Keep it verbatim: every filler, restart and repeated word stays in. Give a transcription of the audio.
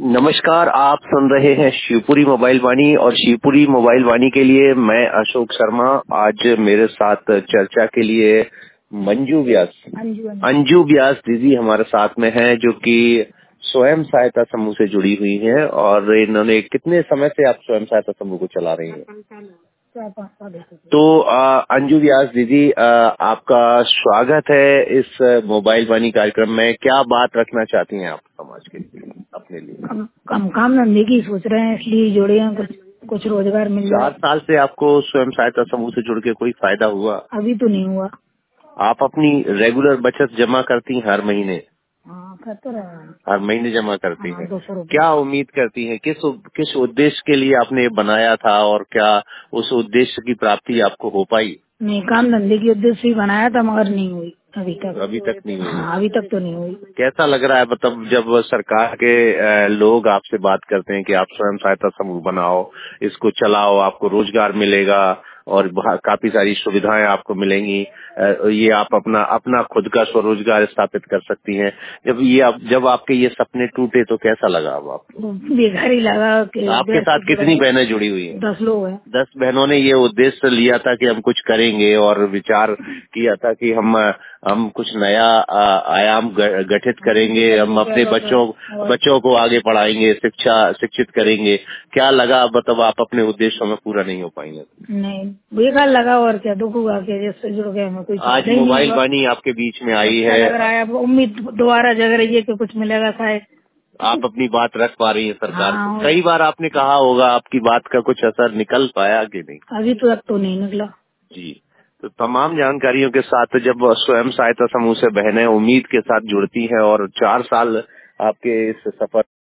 नमस्कार, आप सुन रहे हैं शिवपुरी मोबाइल वाणी और शिवपुरी मोबाइल वाणी के लिए मैं अशोक शर्मा। आज मेरे साथ चर्चा के लिए मंजू व्यास अंजू अंजू व्यास दीदी हमारे साथ में हैं, जो कि स्वयं सहायता समूह से जुड़ी हुई हैं। और इन्होंने कितने समय से आप स्वयं सहायता समूह को चला रही हैं? तो आ, अंजू व्यास दीदी, आ, आपका स्वागत है इस मोबाइल वाणी कार्यक्रम में। क्या बात रखना चाहती हैं आप समाज के लिए, अपने लिए? हम कम काम धंधे की सोच रहे हैं, इसलिए जुड़े हैं, कुछ कुछ रोजगार मिल जाए। चार साल से आपको स्वयं सहायता समूह से जुड़ के कोई फायदा हुआ? अभी तो नहीं हुआ। आप अपनी रेगुलर बचत जमा करती हैं हर महीने? हाँ, करते रहे। हर महीने जमा करती हाँ, हैं। दो सौ रुपये। क्या उम्मीद करती हैं, किस किस उद्देश्य के लिए आपने ये बनाया था और क्या उस उद्देश्य की प्राप्ति आपको हो पाई? नहीं, काम धंधे की उद्देश्य ही बनाया था, मगर नहीं हुई अभी तक। अभी तक नहीं हुई? हाँ, अभी तक तो नहीं हुई। कैसा लग रहा है, मतलब जब सरकार के अ, लोग आपसे बात करते हैं कि आप स्वयं सहायता समूह बनाओ, इसको चलाओ, आपको रोजगार मिलेगा और बहा- काफी सारी सुविधाएं आपको मिलेंगी, अ, ये आप अपना अपना खुद का स्वरोजगार स्थापित कर सकती हैं। जब ये आप जब आपके ये सपने टूटे तो कैसा लगा अब आपको? बेकार ही लगा कि आपके साथ कितनी बहनें जुड़ी हुई हैं? दस लोग हैं। दस बहनों ने ये उद्देश्य लिया था कि हम कुछ करेंगे और विचार किया था कि हम हम कुछ नया आ, आयाम ग- गठित करेंगे, हम अपने बच्चों बच्चों को आगे पढ़ाएंगे, शिक्षा शिक्षित करेंगे। क्या लगा, मतलब आप अपने उद्देश्यों में पूरा नहीं हो पाएंगे? नहीं, बेकार लगा और क्या, दुख हुआ कि जिससे जुड़ गए हमें कोई आज मोबाइल वाणी आपके बीच में आई है, लग रहा है। अब उम्मीद दोबारा जग रही है कि कुछ मिलेगा शायद। आप अपनी बात रख पा रही हैं सरकार को। हाँ, कई बार आपने कहा होगा, आपकी बात का कुछ असर निकल पाया कि नहीं? अभी तो तक तो नहीं निकला जी। तो तमाम जानकारियों के साथ जब स्वयं सहायता समूह से बहनें उम्मीद के साथ जुड़ती हैं और चार साल आपके इस सफर